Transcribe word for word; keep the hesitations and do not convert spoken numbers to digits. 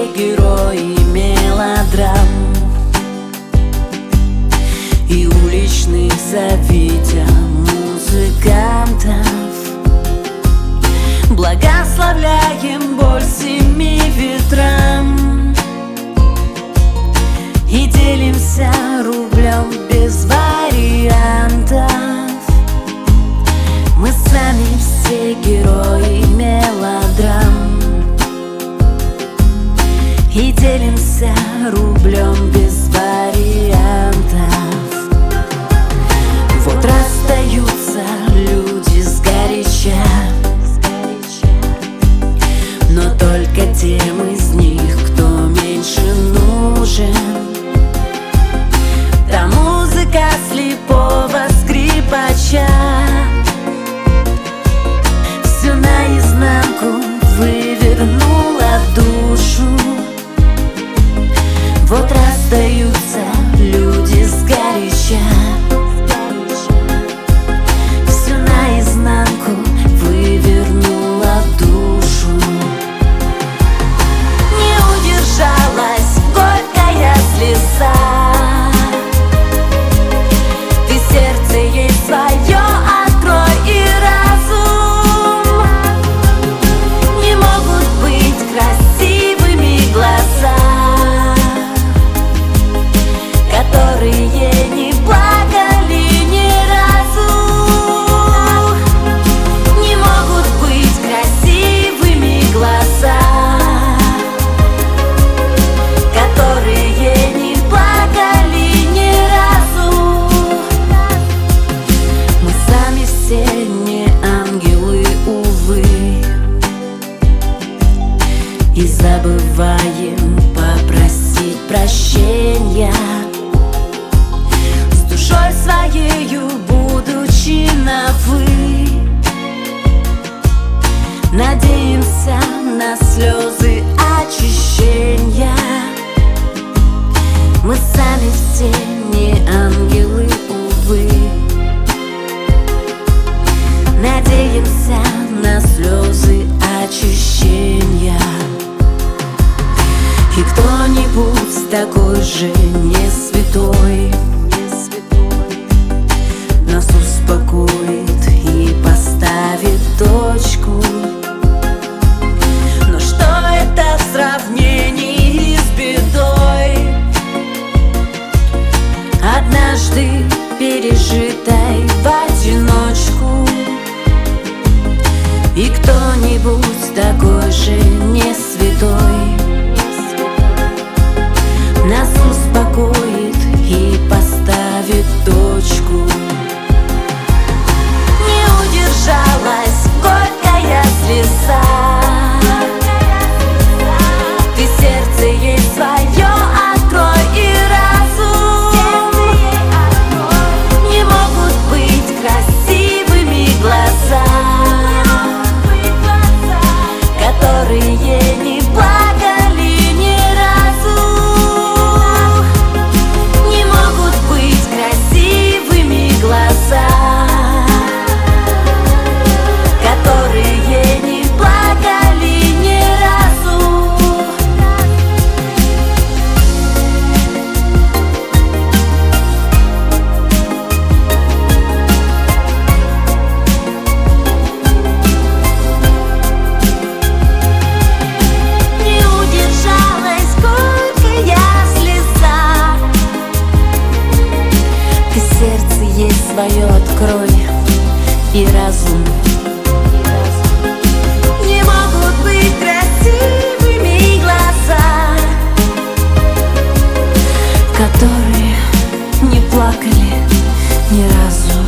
герои мелодрам и уличных завидя музыкантов. Благословляем боль семи ветрам и делимся рублем без вариантов. Мы сами все герои мелодрам и делимся рублем без вариантов. Вот расстаются люди сгоряча, но только тем из них, кто меньше нужен. Та музыка слепого скрипача всю наизнанку вывернула душу. Вот расстаются люди сгоряча, всю наизнанку вывернула душу. Не удержалась горькая слеза, ты сердце ей свое открой и разум. Не могут быть красивыми глаза, которые не плакали ни разу. Не могут быть красивыми глаза, которые не плакали ни разу. Мы сами все не ангелы, увы, и забываем попросить прощения. С душой своею будучи на «вы», надеемся на слезы очищения. Мы сами все не ангелы, увы, надеемся на слезы очищения. И кто-нибудь такой же не святой нас успокоит и поставит точку. Но что это в сравнении с бедой, однажды пережитой в одиночку? И кто-нибудь такой же не святой нас успокоит и поставит точку. Не удержалась горькая слеза, ты сердце ей свое открой и разум. Не могут быть красивыми глаза, которые не плакали ни разу. Не могут быть красивыми глаза, которые не плакали ни разу. Не удержалась горькая слеза, ты сердце ей свое открой и разум. Не могут быть красивыми глаза, которые не плакали ни разу.